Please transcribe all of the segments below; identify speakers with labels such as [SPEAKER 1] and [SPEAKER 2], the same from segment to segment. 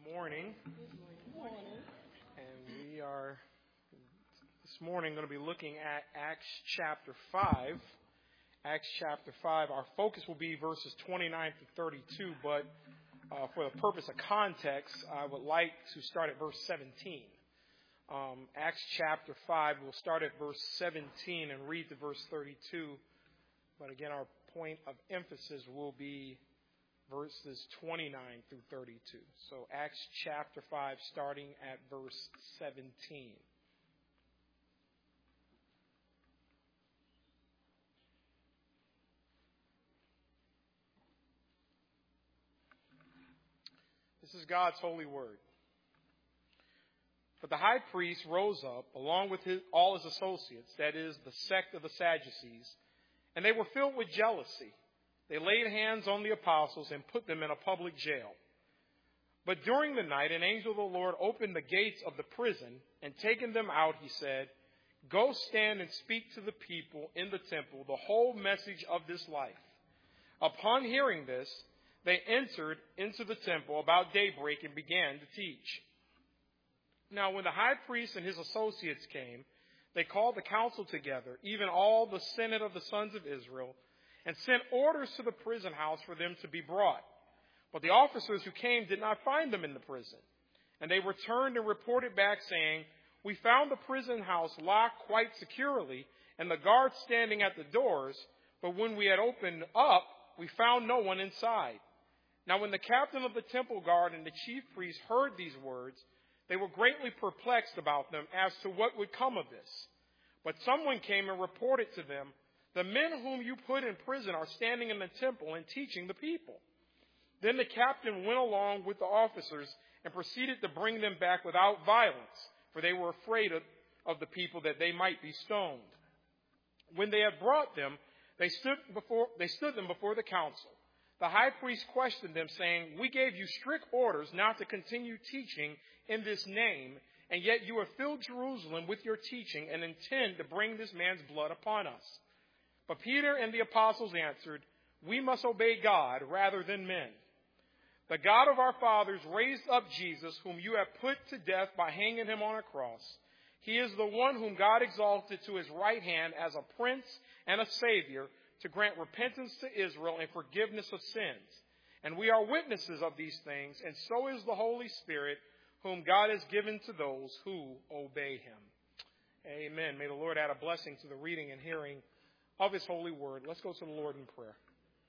[SPEAKER 1] Morning.
[SPEAKER 2] Good morning.
[SPEAKER 1] And we are this morning going to be looking at Acts chapter 5. Acts chapter 5. Our focus will be verses 29 to 32, but for the purpose of context, I would like to start at verse 17. Acts chapter 5, we'll start at verse 17 and read to verse 32. But again, our point of emphasis will be verses 29 through 32. So Acts chapter 5, starting at verse 17. This is God's holy word. But the high priest rose up, along with all his associates, that is, the sect of the Sadducees, and they were filled with jealousy. They laid hands on the apostles and put them in a public jail. But during the night, an angel of the Lord opened the gates of the prison, and taking them out, he said, "Go stand and speak to the people in the temple the whole message of this life." Upon hearing this, they entered into the temple about daybreak and began to teach. Now, when the high priest and his associates came, they called the council together, even all the senate of the sons of Israel, and sent orders to the prison house for them to be brought. But the officers who came did not find them in the prison. And they returned and reported back, saying, "We found the prison house locked quite securely, and the guards standing at the doors, but when we had opened up, we found no one inside." Now when the captain of the temple guard and the chief priest heard these words, they were greatly perplexed about them as to what would come of this. But someone came and reported to them, "The men whom you put in prison are standing in the temple and teaching the people." Then the captain went along with the officers and proceeded to bring them back without violence, for they were afraid of the people that they might be stoned. When they had brought them, they stood them before the council. The high priest questioned them, saying, "We gave you strict orders not to continue teaching in this name, and yet you have filled Jerusalem with your teaching and intend to bring this man's blood upon us." But Peter and the apostles answered, "We must obey God rather than men. The God of our fathers raised up Jesus, whom you have put to death by hanging him on a cross. He is the one whom God exalted to his right hand as a prince and a savior to grant repentance to Israel and forgiveness of sins. And we are witnesses of these things, and so is the Holy Spirit, whom God has given to those who obey him." Amen. May the Lord add a blessing to the reading and hearing of his holy word. Let's go to the Lord in prayer.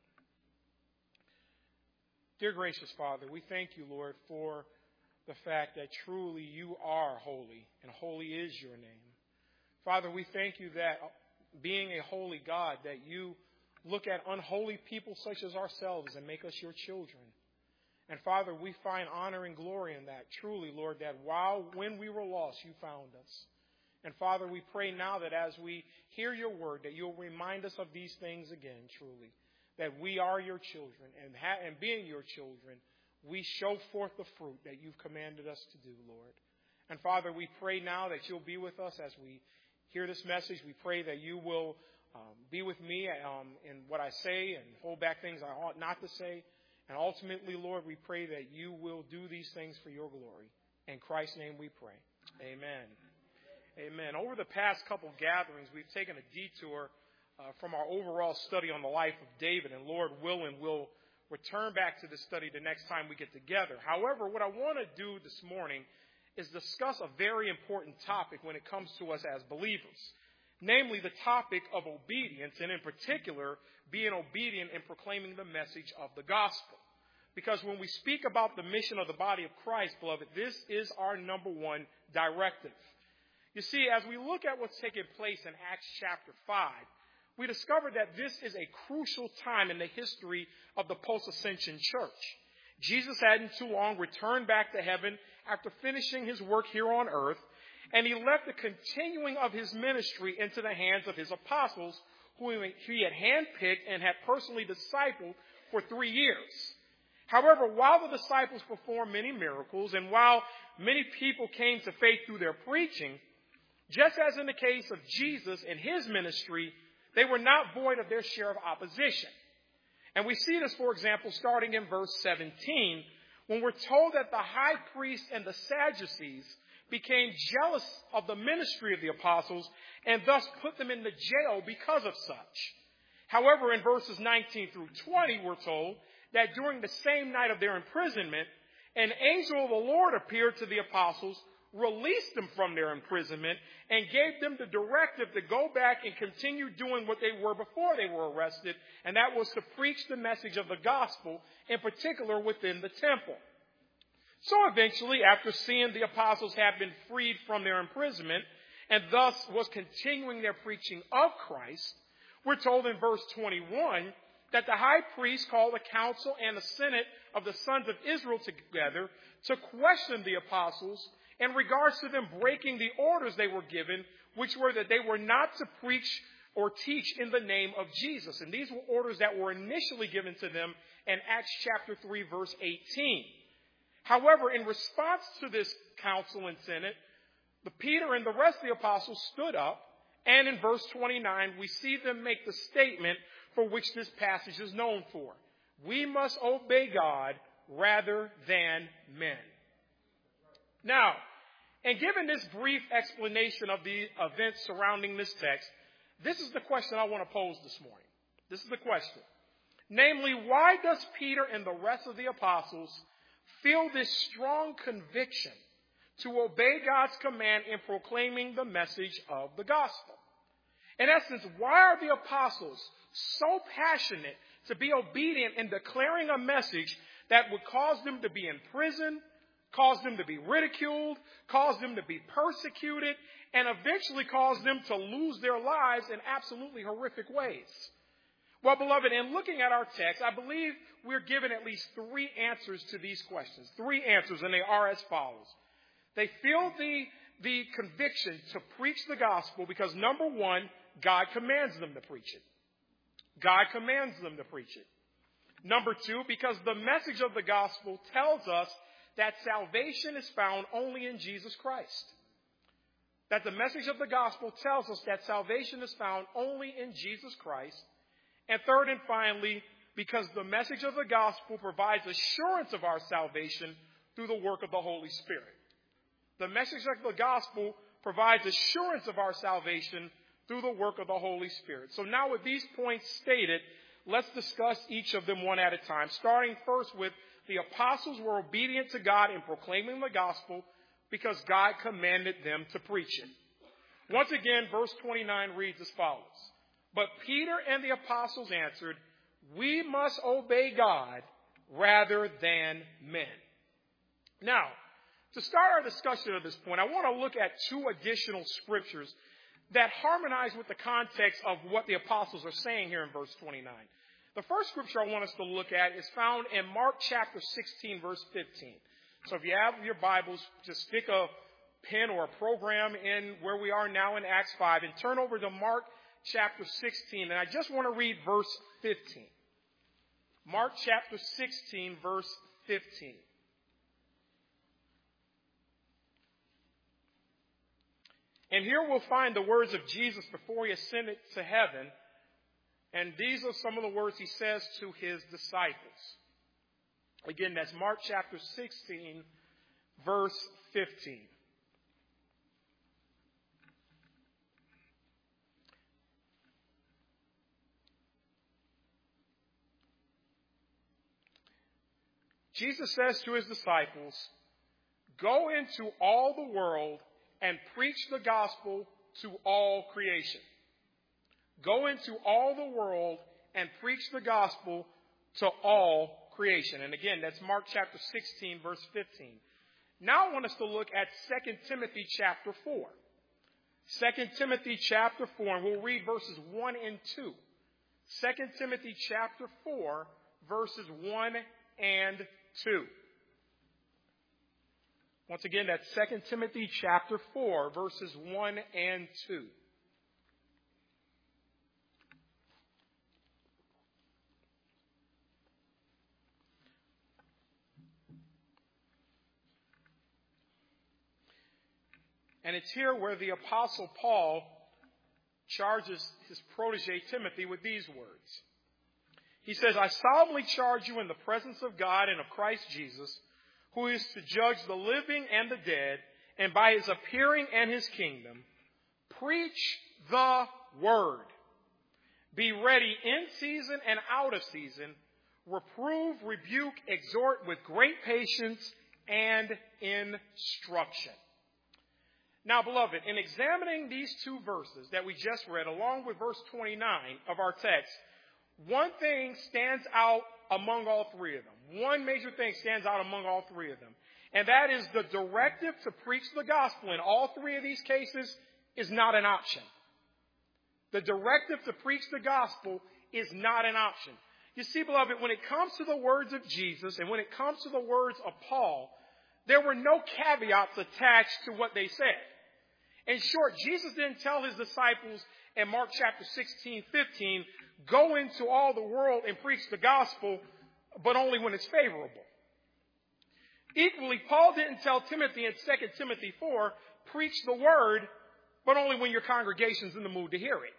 [SPEAKER 1] Dear gracious Father, we thank you, Lord, for the fact that truly you are holy, and holy is your name. Father, we thank you that being a holy God, that you look at unholy people such as ourselves and make us your children. And Father, we find honor and glory in that. Truly, Lord, that when we were lost, you found us. And Father, we pray now that as we hear your word, that you'll remind us of these things again, truly. That we are your children, and being your children, we show forth the fruit that you've commanded us to do, Lord. And Father, we pray now that you'll be with us as we hear this message. We pray that you will be with me in what I say and hold back things I ought not to say. And ultimately, Lord, we pray that you will do these things for your glory. In Christ's name we pray. Amen. Amen. Over the past couple gatherings, we've taken a detour from our overall study on the life of David. And Lord willing, we'll return back to this study the next time we get together. However, what I want to do this morning is discuss a very important topic when it comes to us as believers. Namely, the topic of obedience, and in particular, being obedient in proclaiming the message of the gospel. Because when we speak about the mission of the body of Christ, beloved, this is our number one directive. You see, as we look at what's taking place in Acts chapter 5, we discover that this is a crucial time in the history of the post-ascension church. Jesus hadn't too long returned back to heaven after finishing his work here on earth, and he left the continuing of his ministry into the hands of his apostles, who he had handpicked and had personally discipled for 3 years. However, while the disciples performed many miracles, and while many people came to faith through their preaching, just as in the case of Jesus and his ministry, they were not void of their share of opposition. And we see this, for example, starting in verse 17, when we're told that the high priest and the Sadducees became jealous of the ministry of the apostles and thus put them in the jail because of such. However, in verses 19 through 20, we're told that during the same night of their imprisonment, an angel of the Lord appeared to the apostles, released them from their imprisonment, and gave them the directive to go back and continue doing what they were before they were arrested, and that was to preach the message of the gospel, in particular within the temple. So eventually, after seeing the apostles have been freed from their imprisonment, and thus was continuing their preaching of Christ, we're told in verse 21 that the high priest called the council and the senate of the sons of Israel together to question the apostles in regards to them breaking the orders they were given, which were that they were not to preach or teach in the name of Jesus. And these were orders that were initially given to them in Acts chapter 3, verse 18. However, in response to this council and senate, Peter and the rest of the apostles stood up, and in verse 29, we see them make the statement for which this passage is known for. We must obey God rather than men. Now, and given this brief explanation of the events surrounding this text, this is the question I want to pose this morning. This is the question. Namely, why does Peter and the rest of the apostles feel this strong conviction to obey God's command in proclaiming the message of the gospel? In essence, why are the apostles so passionate to be obedient in declaring a message that would cause them to be in prison, cause them to be ridiculed, cause them to be persecuted, and eventually cause them to lose their lives in absolutely horrific ways? Well, beloved, in looking at our text, I believe we're given at least three answers to these questions. Three answers, and they are as follows. They feel the conviction to preach the gospel because, number one, God commands them to preach it. God commands them to preach it. Number two, because the message of the gospel tells us that salvation is found only in Jesus Christ. That the message of the gospel tells us that salvation is found only in Jesus Christ. And third and finally, because the message of the gospel provides assurance of our salvation through the work of the Holy Spirit. The message of the gospel provides assurance of our salvation through the work of the Holy Spirit. So now with these points stated, let's discuss each of them one at a time, starting first with the apostles were obedient to God in proclaiming the gospel because God commanded them to preach it. Once again, verse 29 reads as follows. But Peter and the apostles answered, we must obey God rather than men. Now, to start our discussion at this point, I want to look at two additional scriptures that harmonize with the context of what the apostles are saying here in verse 29. The first scripture I want us to look at is found in Mark chapter 16, verse 15. So if you have your Bibles, just stick a pen or a program in where we are now in Acts 5 and turn over to Mark chapter 16. And I just want to read verse 15. Mark chapter 16, verse 15. And here we'll find the words of Jesus before he ascended to heaven. And these are some of the words he says to his disciples. Again, that's Mark chapter 16, verse 15. Jesus says to his disciples, go into all the world and preach the gospel to all creation. Go into all the world and preach the gospel to all creation. And again, that's Mark chapter 16, verse 15. Now I want us to look at 2 Timothy chapter 4. 2 Timothy chapter 4, and we'll read verses 1 and 2. 2 Timothy chapter 4, verses 1 and 2. Once again, that's 2 Timothy chapter 4, verses 1 and 2. And it's here where the Apostle Paul charges his protege Timothy with these words. He says, I solemnly charge you in the presence of God and of Christ Jesus, who is to judge the living and the dead, and by his appearing and his kingdom, preach the word. Be ready in season and out of season. Reprove, rebuke, exhort with great patience and instruction. Now, beloved, in examining these two verses that we just read, along with verse 29 of our text, one thing stands out among all three of them. One major thing stands out among all three of them. And that is the directive to preach the gospel in all three of these cases is not an option. The directive to preach the gospel is not an option. You see, beloved, when it comes to the words of Jesus and when it comes to the words of Paul, there were no caveats attached to what they said. In short, Jesus didn't tell his disciples in Mark chapter 16, 15, go into all the world and preach the gospel, but only when it's favorable. Equally, Paul didn't tell Timothy in 2 Timothy 4, preach the word, but only when your congregation's in the mood to hear it.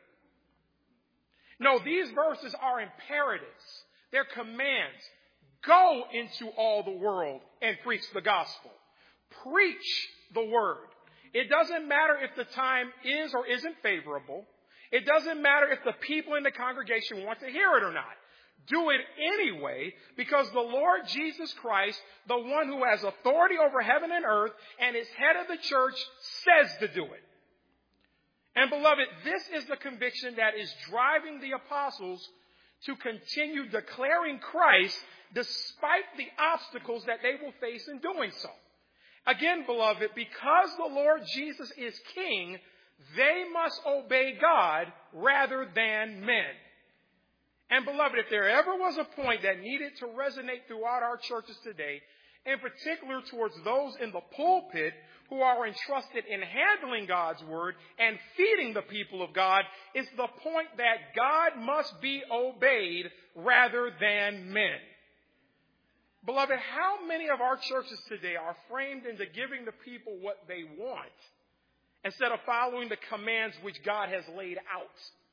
[SPEAKER 1] No, these verses are imperatives. They're commands. Go into all the world and preach the gospel. Preach the word. It doesn't matter if the time is or isn't favorable. It doesn't matter if the people in the congregation want to hear it or not. Do it anyway, because the Lord Jesus Christ, the one who has authority over heaven and earth and is head of the church, says to do it. And beloved, this is the conviction that is driving the apostles to continue declaring Christ despite the obstacles that they will face in doing so. Again, beloved, because the Lord Jesus is King, they must obey God rather than men. And beloved, if there ever was a point that needed to resonate throughout our churches today, in particular towards those in the pulpit who are entrusted in handling God's word and feeding the people of God, is the point that God must be obeyed rather than men. Beloved, how many of our churches today are framed into giving the people what they want instead of following the commands which God has laid out?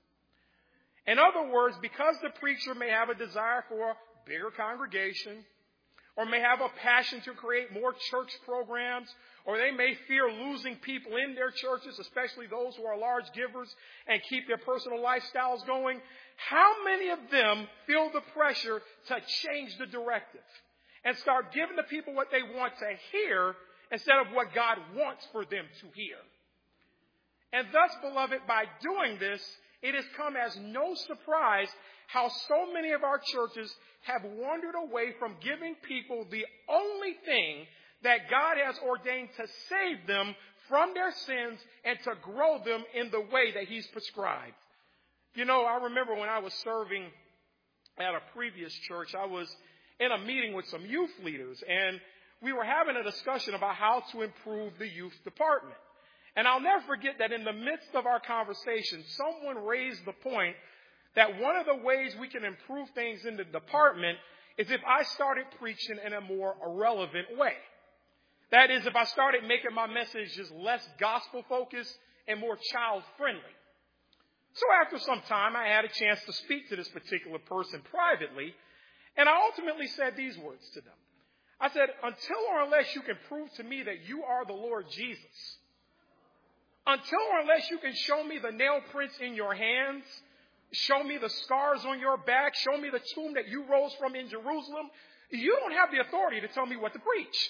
[SPEAKER 1] In other words, because the preacher may have a desire for a bigger congregation, or may have a passion to create more church programs, or they may fear losing people in their churches, especially those who are large givers and keep their personal lifestyles going, how many of them feel the pressure to change the directive and start giving the people what they want to hear instead of what God wants for them to hear? And thus, beloved, by doing this, it has come as no surprise how so many of our churches have wandered away from giving people the only thing that God has ordained to save them from their sins and to grow them in the way that He's prescribed. You know, I remember when I was serving at a previous church, I was in a meeting with some youth leaders, and we were having a discussion about how to improve the youth department. And I'll never forget that in the midst of our conversation, someone raised the point that one of the ways we can improve things in the department is if I started preaching in a more irrelevant way. That is, if I started making my messages less gospel-focused and more child-friendly. So after some time, I had a chance to speak to this particular person privately, and I ultimately said these words to them. I said, until or unless you can prove to me that you are the Lord Jesus, until or unless you can show me the nail prints in your hands, show me the scars on your back, show me the tomb that you rose from in Jerusalem, you don't have the authority to tell me what to preach.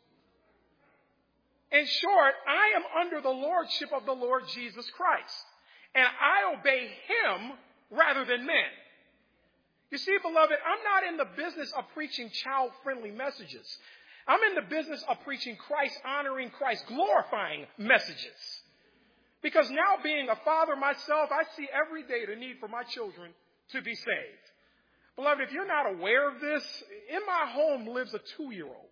[SPEAKER 1] In short, I am under the lordship of the Lord Jesus Christ, and I obey Him rather than men. You see, beloved, I'm not in the business of preaching child-friendly messages. I'm in the business of preaching Christ-honoring, Christ-glorifying messages. Because now being a father myself, I see every day the need for my children to be saved. Beloved, if you're not aware of this, in my home lives a 2-year-old.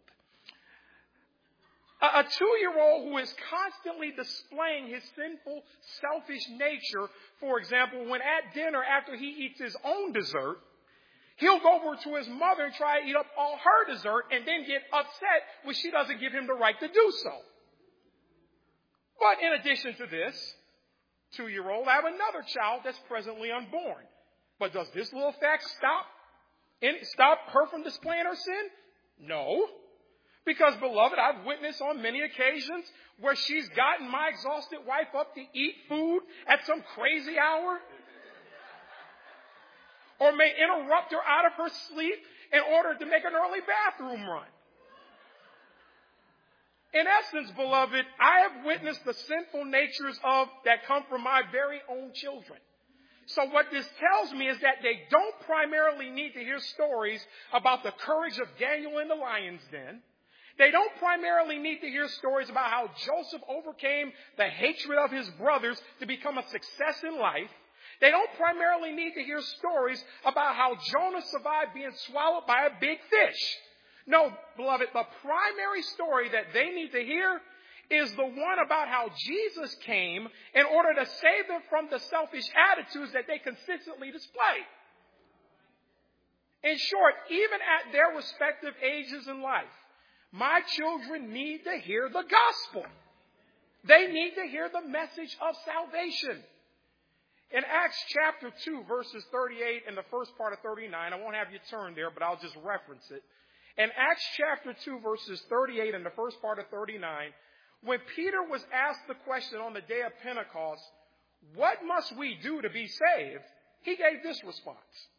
[SPEAKER 1] A 2-year-old who is constantly displaying his sinful, selfish nature. For example, when at dinner, after he eats his own dessert, he'll go over to his mother and try to eat up all her dessert and then get upset when she doesn't give him the right to do so. But in addition to this 2-year-old, I have another child that's presently unborn. But does this little fact stop her from displaying her sin? No. Because, beloved, I've witnessed on many occasions where she's gotten my exhausted wife up to eat food at some crazy hour, or may interrupt her out of her sleep in order to make an early bathroom run. In essence, beloved, I have witnessed the sinful natures that come from my very own children. So what this tells me is that they don't primarily need to hear stories about the courage of Daniel in the lion's den. They don't primarily need to hear stories about how Joseph overcame the hatred of his brothers to become a success in life. They don't primarily need to hear stories about how Jonah survived being swallowed by a big fish. No, beloved, the primary story that they need to hear is the one about how Jesus came in order to save them from the selfish attitudes that they consistently display. In short, even at their respective ages in life, my children need to hear the gospel. They need to hear the message of salvation. In Acts chapter 2, verses 38 and the first part of 39, I won't have you turn there, but I'll just reference it. In Acts chapter 2, verses 38 and the first part of 39, when Peter was asked the question on the day of Pentecost, what must we do to be saved? He gave this response.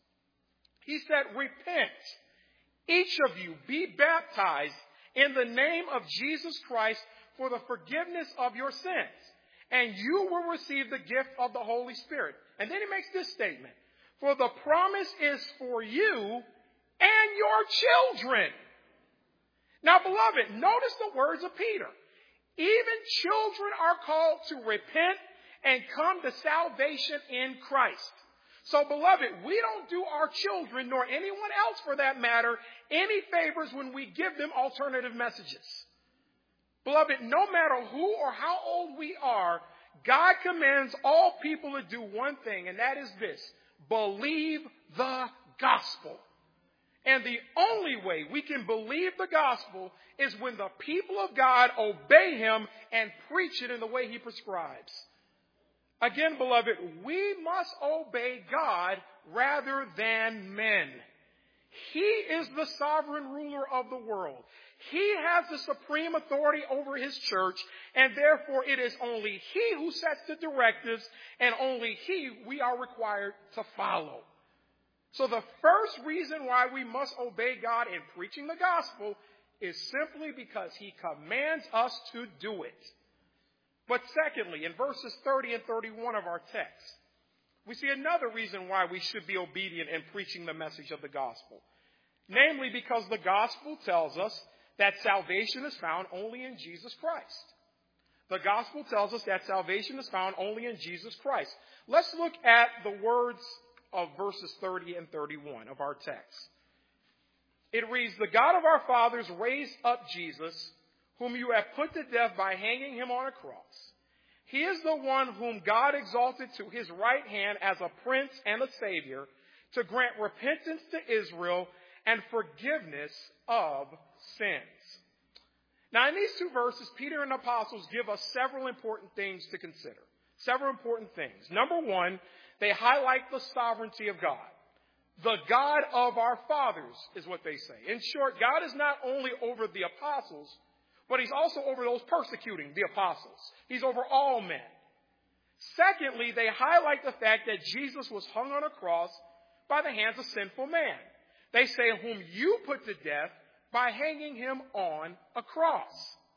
[SPEAKER 1] He said, repent, each of you be baptized in the name of Jesus Christ for the forgiveness of your sins, and you will receive the gift of the Holy Spirit. And then he makes this statement, for the promise is for you and your children. Now, beloved, notice the words of Peter. Even children are called to repent and come to salvation in Christ. So, beloved, we don't do our children, nor anyone else for that matter, any favors when we give them alternative messages. Beloved, no matter who or how old we are, God commands all people to do one thing, and that is this: believe the gospel. And the only way we can believe the gospel is when the people of God obey him and preach it in the way he prescribes. Again, beloved, we must obey God rather than men. He is the sovereign ruler of the world. He has the supreme authority over his church, and therefore it is only he who sets the directives, and only he we are required to follow. So the first reason why we must obey God in preaching the gospel is simply because he commands us to do it. But secondly, in verses 30 and 31 of our text, we see another reason why we should be obedient in preaching the message of the gospel. Namely, because the gospel tells us that salvation is found only in Jesus Christ. The gospel tells us that salvation is found only in Jesus Christ. Let's look at the words of verses 30 and 31 of our text. It reads, the God of our fathers raised up Jesus, whom you have put to death by hanging him on a cross. He is the one whom God exalted to his right hand as a prince and a savior, to grant repentance to Israel and forgiveness of sins. Now, in these two verses, Peter and the apostles give us several important things to consider. Several important things. Number one, they highlight the sovereignty of God. The God of our fathers is what they say. In short, God is not only over the apostles, but he's also over those persecuting the apostles. He's over all men. Secondly, they highlight the fact that Jesus was hung on a cross by the hands of sinful man. They say, whom you put to death by hanging him on a cross.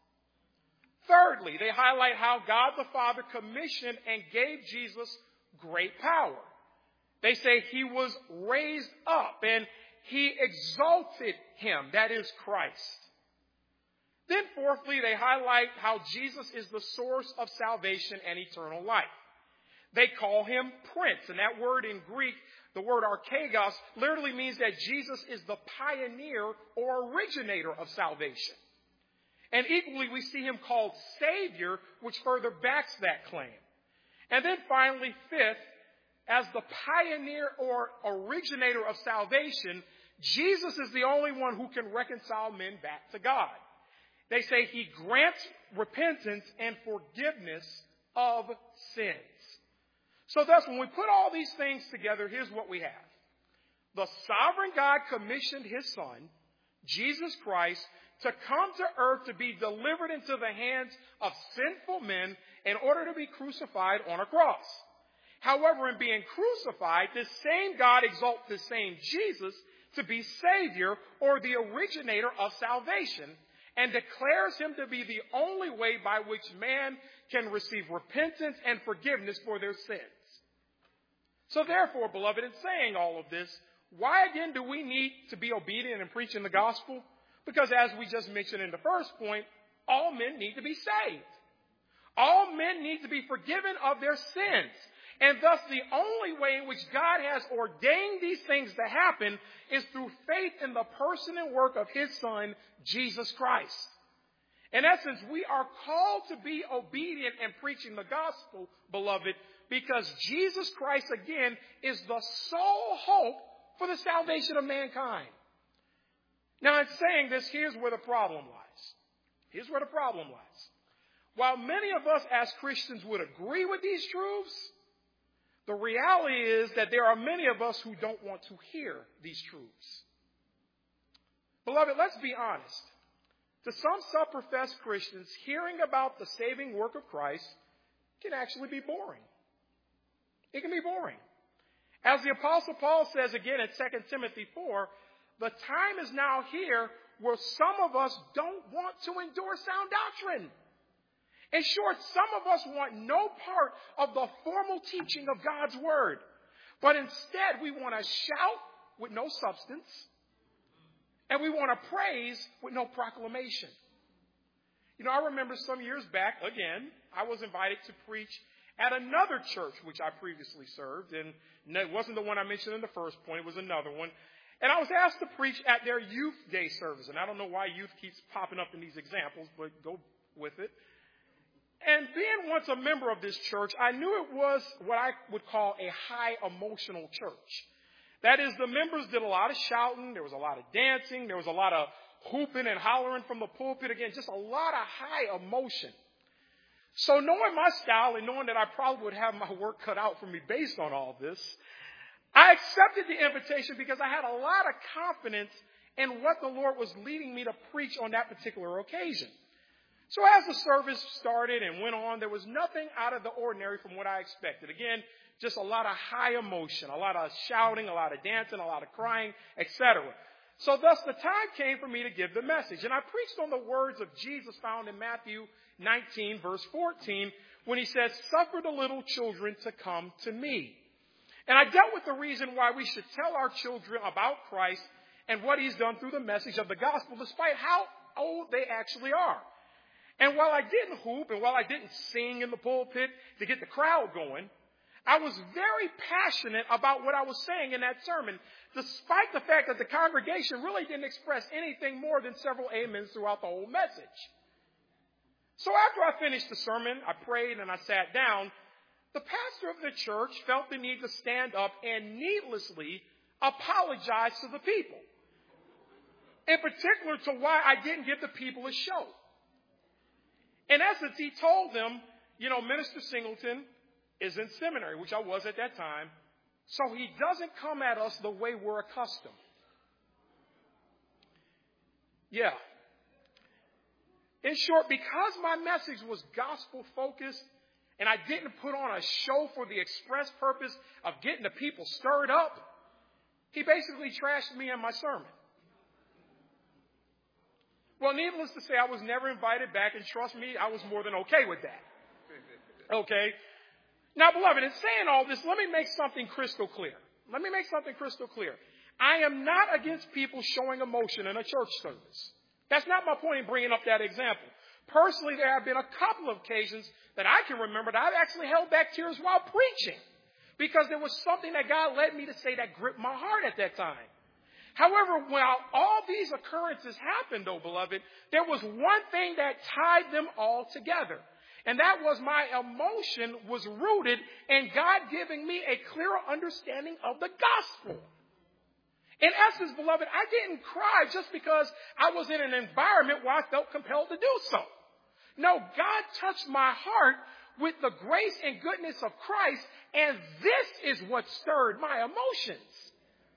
[SPEAKER 1] Thirdly, they highlight how God the Father commissioned and gave Jesus great power. They say he was raised up and he exalted him, that is Christ. Then fourthly, they highlight how Jesus is the source of salvation and eternal life. They call him Prince, and that word in Greek, the word archegos, literally means that Jesus is the pioneer or originator of salvation. And equally, we see him called Savior, which further backs that claim. And then finally, fifth, as the pioneer or originator of salvation, Jesus is the only one who can reconcile men back to God. They say he grants repentance and forgiveness of sins. So thus, when we put all these things together, here's what we have. The sovereign God commissioned his Son, Jesus Christ, to come to earth to be delivered into the hands of sinful men in order to be crucified on a cross. However, in being crucified, this same God exalts this same Jesus to be Savior or the originator of salvation and declares him to be the only way by which man can receive repentance and forgiveness for their sins. So therefore, beloved, in saying all of this, why again do we need to be obedient in preaching the gospel? Because as we just mentioned in the first point, all men need to be saved. All men need to be forgiven of their sins. And thus the only way in which God has ordained these things to happen is through faith in the person and work of his Son, Jesus Christ. In essence, we are called to be obedient in preaching the gospel, beloved, because Jesus Christ, again, is the sole hope for the salvation of mankind. Now, in saying this, here's where the problem lies. Here's where the problem lies. While many of us as Christians would agree with these truths, the reality is that there are many of us who don't want to hear these truths. Beloved, let's be honest. To some self-professed Christians, hearing about the saving work of Christ can actually be boring. It can be boring. As the Apostle Paul says again in 2 Timothy 4, the time is now here where some of us don't want to endure sound doctrine. In short, some of us want no part of the formal teaching of God's word. But instead, we want to shout with no substance. And we want to praise with no proclamation. You know, I remember some years back, again, I was invited to preach at another church which I previously served. And it wasn't the one I mentioned in the first point. It was another one. And I was asked to preach at their youth day service. And I don't know why youth keeps popping up in these examples, but go with it. And being once a member of this church, I knew it was what I would call a high emotional church. That is, the members did a lot of shouting, there was a lot of dancing, there was a lot of hooping and hollering from the pulpit. Again, just a lot of high emotion. So knowing my style and knowing that I probably would have my work cut out for me based on all this, I accepted the invitation because I had a lot of confidence in what the Lord was leading me to preach on that particular occasion. So as the service started and went on, there was nothing out of the ordinary from what I expected. Again, just a lot of high emotion, a lot of shouting, a lot of dancing, a lot of crying, etc. So thus the time came for me to give the message. And I preached on the words of Jesus found in Matthew 19, verse 14, when he says, "Suffer the little children to come to me." And I dealt with the reason why we should tell our children about Christ and what he's done through the message of the gospel, despite how old they actually are. And while I didn't hoop and while I didn't sing in the pulpit to get the crowd going, I was very passionate about what I was saying in that sermon, despite the fact that the congregation really didn't express anything more than several amens throughout the whole message. So after I finished the sermon, I prayed and I sat down. The pastor of the church felt the need to stand up and needlessly apologize to the people. In particular to why I didn't give the people a show. In essence, he told them, you know, Minister Singleton is in seminary, which I was at that time, so he doesn't come at us the way we're accustomed. Yeah. In short, because my message was gospel-focused and I didn't put on a show for the express purpose of getting the people stirred up, he basically trashed me and my sermon. Well, needless to say, I was never invited back, and trust me, I was more than okay with that. Okay? Now, beloved, in saying all this, let me make something crystal clear. I am not against people showing emotion in a church service. That's not my point in bringing up that example. Personally, there have been a couple of occasions that I can remember that I've actually held back tears while preaching because there was something that God led me to say that gripped my heart at that time. However, while all these occurrences happened, though, beloved, there was one thing that tied them all together. And that was my emotion was rooted in God giving me a clearer understanding of the gospel. In essence, beloved, I didn't cry just because I was in an environment where I felt compelled to do so. No, God touched my heart with the grace and goodness of Christ, and this is what stirred my emotions.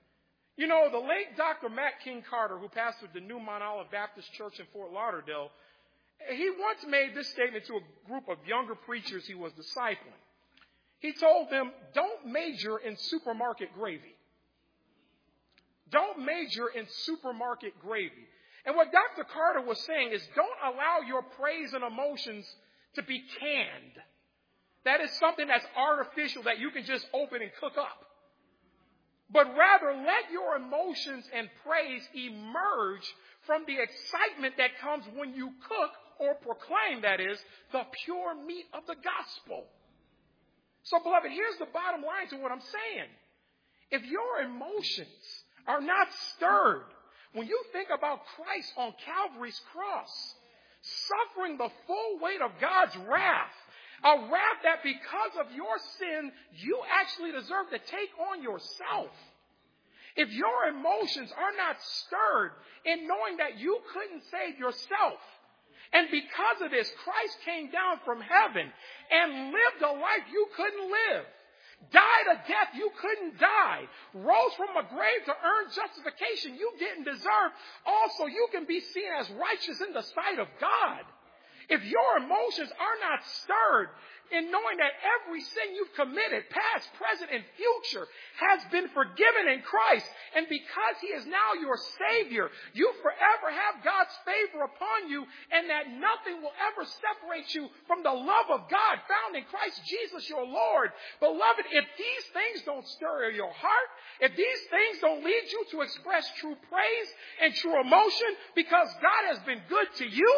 [SPEAKER 1] You know, the late Dr. Matt King Carter, who pastored the New Mount Olive Baptist Church in Fort Lauderdale, he once made this statement to a group of younger preachers he was discipling. He told them, don't major in supermarket gravy. Don't major in supermarket gravy. And what Dr. Carter was saying is, don't allow your praise and emotions to be canned. That is something that's artificial that you can just open and cook up. But rather, let your emotions and praise emerge from the excitement that comes when you cook or proclaim, that is, the pure meat of the gospel. So, beloved, here's the bottom line to what I'm saying. If your emotions are not stirred when you think about Christ on Calvary's cross, suffering the full weight of God's wrath, a wrath that because of your sin, you actually deserve to take on yourself. If your emotions are not stirred in knowing that you couldn't save yourself, and because of this, Christ came down from heaven and lived a life you couldn't live, died a death you couldn't die, rose from a grave to earn justification you didn't deserve, also you can be seen as righteous in the sight of God. If your emotions are not stirred in knowing that every sin you've committed, past, present, and future, has been forgiven in Christ, and because He is now your Savior, you forever have God's favor upon you, and that nothing will ever separate you from the love of God found in Christ Jesus your Lord. Beloved, if these things don't stir your heart, if these things don't lead you to express true praise and true emotion because God has been good to you,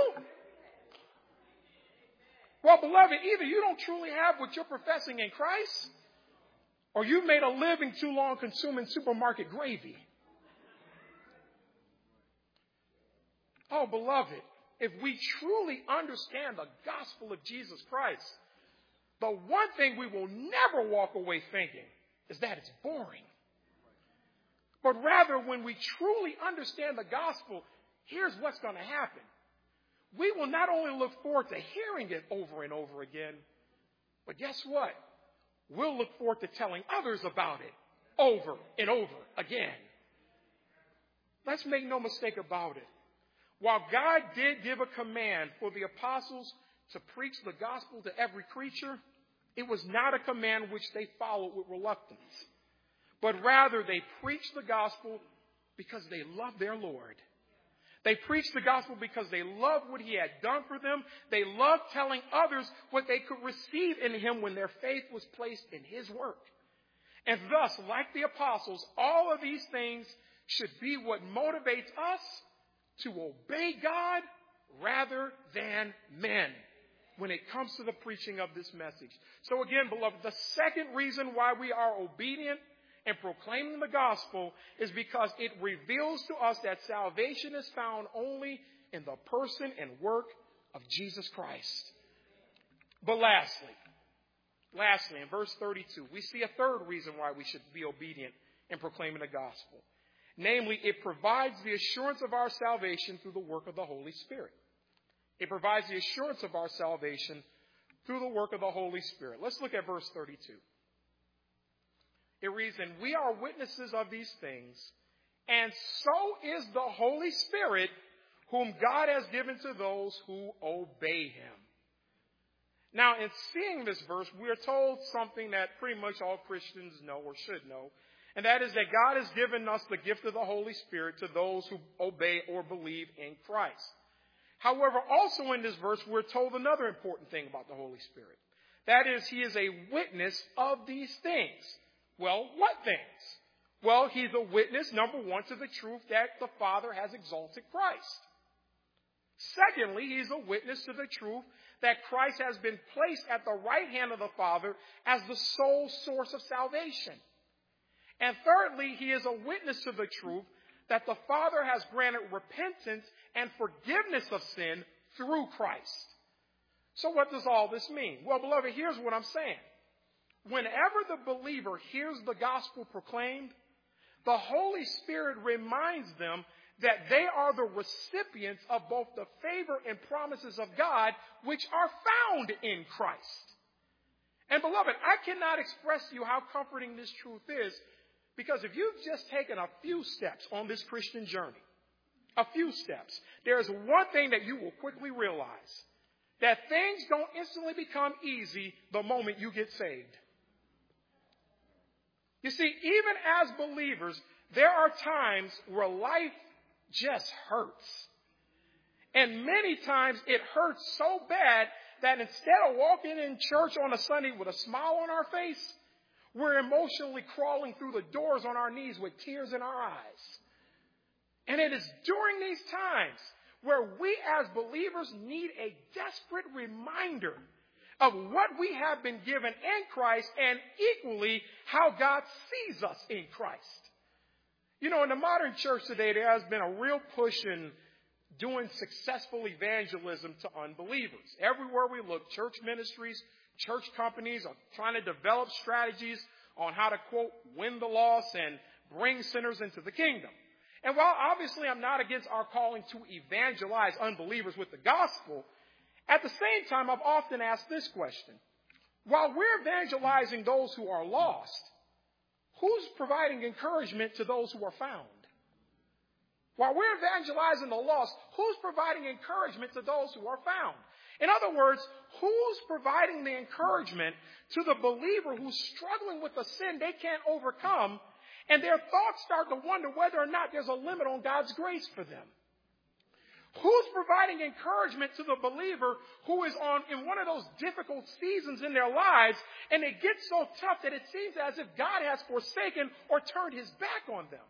[SPEAKER 1] well, beloved, either you don't truly have what you're professing in Christ, or you've made a living too long consuming supermarket gravy. Oh, beloved, if we truly understand the gospel of Jesus Christ, the one thing we will never walk away thinking is that it's boring. But rather, when we truly understand the gospel, here's what's going to happen. We will not only look forward to hearing it over and over again, but guess what? We'll look forward to telling others about it over and over again. Let's make no mistake about it. While God did give a command for the apostles to preach the gospel to every creature, it was not a command which they followed with reluctance, but rather they preached the gospel because they loved their Lord. They preached the gospel because they loved what He had done for them. They loved telling others what they could receive in Him when their faith was placed in His work. And thus, like the apostles, all of these things should be what motivates us to obey God rather than men when it comes to the preaching of this message. So again, beloved, the second reason why we are obedient and proclaiming the gospel is because it reveals to us that salvation is found only in the person and work of Jesus Christ. But lastly, in verse 32, we see a third reason why we should be obedient in proclaiming the gospel. Namely, it provides the assurance of our salvation through the work of the Holy Spirit. It provides the assurance of our salvation through the work of the Holy Spirit. Let's look at verse 32. It reads, "And we are witnesses of these things, and so is the Holy Spirit, whom God has given to those who obey Him." Now, in seeing this verse, we are told something that pretty much all Christians know or should know, and that is that God has given us the gift of the Holy Spirit to those who obey or believe in Christ. However, also in this verse, we're told another important thing about the Holy Spirit. That is, He is a witness of these things. Well, what things? Well, He's a witness, number one, to the truth that the Father has exalted Christ. Secondly, He's a witness to the truth that Christ has been placed at the right hand of the Father as the sole source of salvation. And thirdly, He is a witness to the truth that the Father has granted repentance and forgiveness of sin through Christ. So what does all this mean? Well, beloved, here's what I'm saying. Whenever the believer hears the gospel proclaimed, the Holy Spirit reminds them that they are the recipients of both the favor and promises of God, which are found in Christ. And beloved, I cannot express to you how comforting this truth is, Because if you've just taken a few steps on this Christian journey, a few steps, there's one thing that you will quickly realize, that things don't instantly become easy the moment you get saved. You see, even as believers, there are times where life just hurts. And many times it hurts so bad that instead of walking in church on a Sunday with a smile on our face, we're emotionally crawling through the doors on our knees with tears in our eyes. And it is during these times where we as believers need a desperate reminder of what we have been given in Christ and equally how God sees us in Christ. You know, in the modern church today, there has been a real push in doing successful evangelism to unbelievers. Everywhere we look, church ministries, church companies are trying to develop strategies on how to, quote, win the lost and bring sinners into the kingdom. And while obviously I'm not against our calling to evangelize unbelievers with the gospel, at the same time, I've often asked this question. While we're evangelizing those who are lost, who's providing encouragement to those who are found? While we're evangelizing the lost, who's providing encouragement to those who are found? In other words, who's providing the encouragement to the believer who's struggling with a sin they can't overcome, and their thoughts start to wonder whether or not there's a limit on God's grace for them? Who's providing encouragement to the believer who is in one of those difficult seasons in their lives, and it gets so tough that it seems as if God has forsaken or turned his back on them?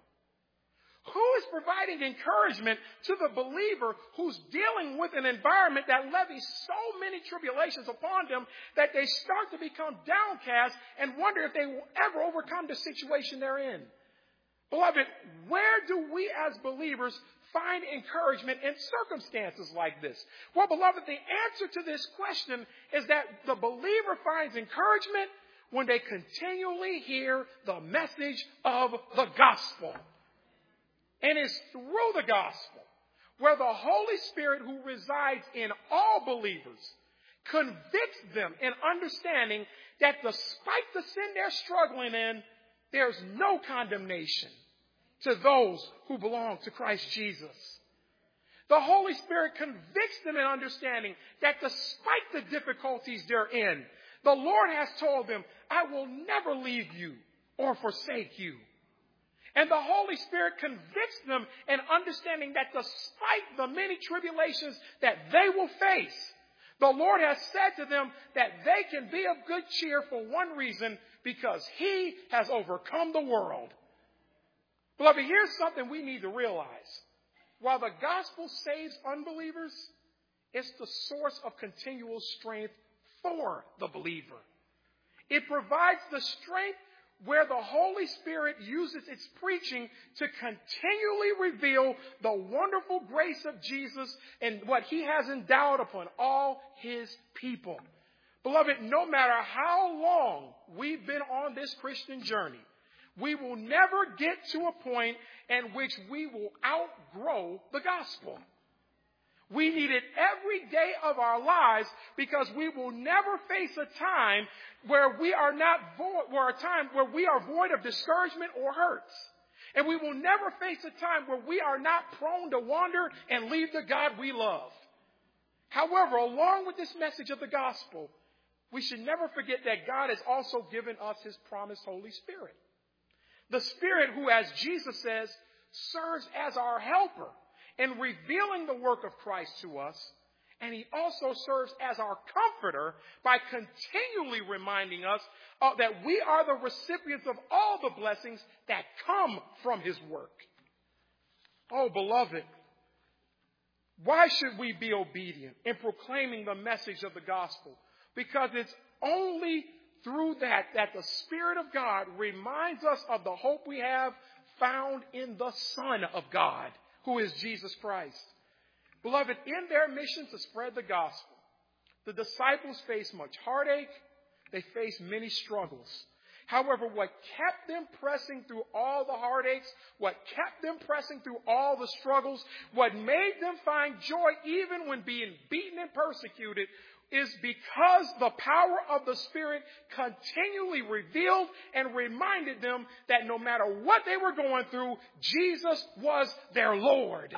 [SPEAKER 1] Who is providing encouragement to the believer who's dealing with an environment that levies so many tribulations upon them that they start to become downcast and wonder if they will ever overcome the situation they're in? Beloved, where do we as believers find encouragement in circumstances like this? Well, beloved, the answer to this question is that the believer finds encouragement when they continually hear the message of the gospel. And it's through the gospel where the Holy Spirit, who resides in all believers, convicts them in understanding that despite the sin they're struggling in, there's no condemnation to those who belong to Christ Jesus. The Holy Spirit convicts them in understanding that despite the difficulties they're in, the Lord has told them, I will never leave you or forsake you. And the Holy Spirit convicts them in understanding that despite the many tribulations that they will face, the Lord has said to them that they can be of good cheer for one reason, because he has overcome the world. Beloved, here's something we need to realize. While the gospel saves unbelievers, it's the source of continual strength for the believer. It provides the strength where the Holy Spirit uses its preaching to continually reveal the wonderful grace of Jesus and what he has endowed upon all his people. Beloved, no matter how long we've been on this Christian journey, we will never get to a point in which we will outgrow the gospel. We need it every day of our lives, because we will never face a time where we are void of discouragement or hurts. And we will never face a time where we are not prone to wander and leave the God we love. However, along with this message of the gospel, we should never forget that God has also given us his promised Holy Spirit. The Spirit who, as Jesus says, serves as our helper in revealing the work of Christ to us. And he also serves as our comforter by continually reminding us that we are the recipients of all the blessings that come from his work. Oh, beloved, why should we be obedient in proclaiming the message of the gospel? Because it's only through that the Spirit of God reminds us of the hope we have found in the Son of God, who is Jesus Christ. Beloved, in their mission to spread the gospel, the disciples faced much heartache. They faced many struggles. However, what kept them pressing through all the heartaches, what kept them pressing through all the struggles, what made them find joy even when being beaten and persecuted, is because the power of the Spirit continually revealed and reminded them that no matter what they were going through, Jesus was their Lord.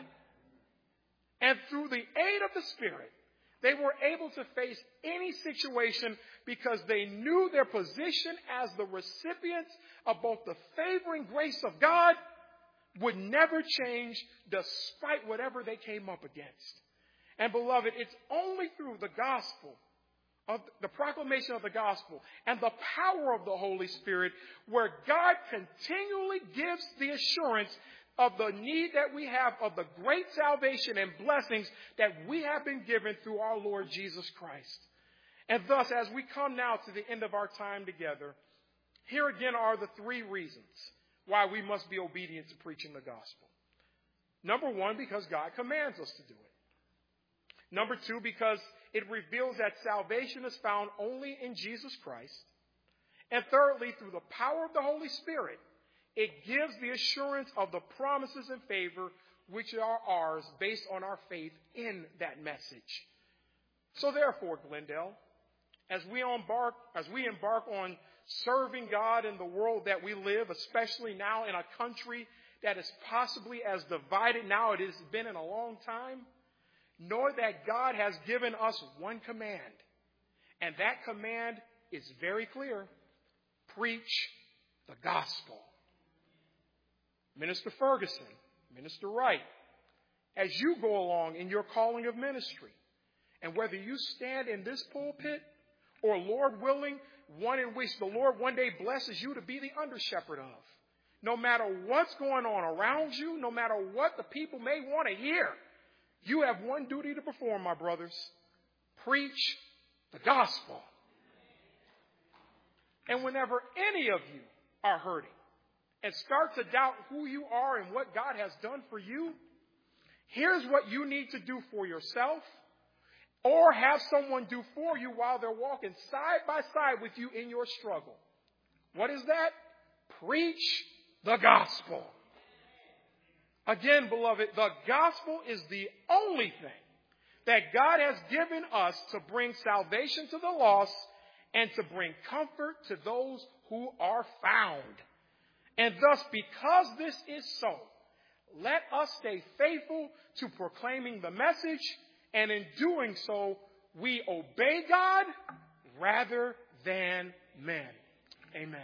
[SPEAKER 1] And through the aid of the Spirit, they were able to face any situation because they knew their position as the recipients of both the favor and grace of God would never change despite whatever they came up against. And beloved, it's only through the gospel, of the proclamation of the gospel and the power of the Holy Spirit where God continually gives the assurance of the need that we have of the great salvation and blessings that we have been given through our Lord Jesus Christ. And thus, as we come now to the end of our time together, here again are the three reasons why we must be obedient to preaching the gospel. Number one, because God commands us to do it. Number two, because it reveals that salvation is found only in Jesus Christ. And thirdly, through the power of the Holy Spirit, it gives the assurance of the promises and favor which are ours based on our faith in that message. So therefore, Glendale, as we embark on serving God in the world that we live, especially now in a country that is possibly as divided now it has been in a long time, know that God has given us one command. And that command is very clear. Preach the gospel. Minister Ferguson, Minister Wright, as you go along in your calling of ministry, and whether you stand in this pulpit or, Lord willing, one in which the Lord one day blesses you to be the under shepherd of, no matter what's going on around you, no matter what the people may want to hear, you have one duty to perform, my brothers. Preach the gospel. And whenever any of you are hurting and start to doubt who you are and what God has done for you, here's what you need to do for yourself or have someone do for you while they're walking side by side with you in your struggle. What is that? Preach the gospel. Again, beloved, the gospel is the only thing that God has given us to bring salvation to the lost and to bring comfort to those who are found. And thus, because this is so, let us stay faithful to proclaiming the message, and in doing so, we obey God rather than men. Amen.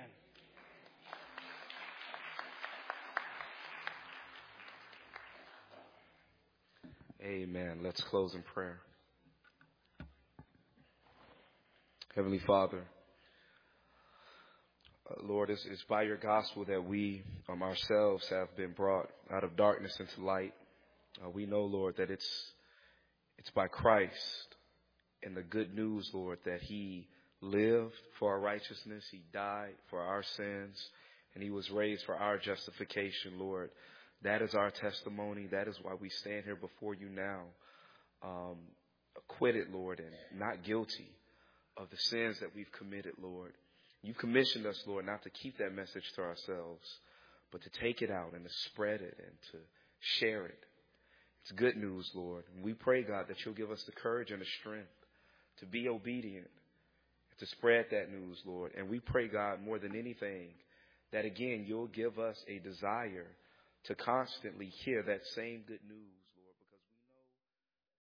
[SPEAKER 2] Amen. Let's close in prayer. Heavenly Father, Lord, it's by your gospel that we ourselves have been brought out of darkness into light. We know, Lord, that it's by Christ and the good news, Lord, that he lived for our righteousness, he died for our sins, and he was raised for our justification, Lord. That is our testimony. That is why we stand here before you now, acquitted, Lord, and not guilty of the sins that we've committed, Lord. You commissioned us, Lord, not to keep that message to ourselves, but to take it out and to spread it and to share it. It's good news, Lord. And we pray, God, that you'll give us the courage and the strength to be obedient, to spread that news, Lord. And we pray, God, more than anything, that, again, you'll give us a desire to constantly hear that same good news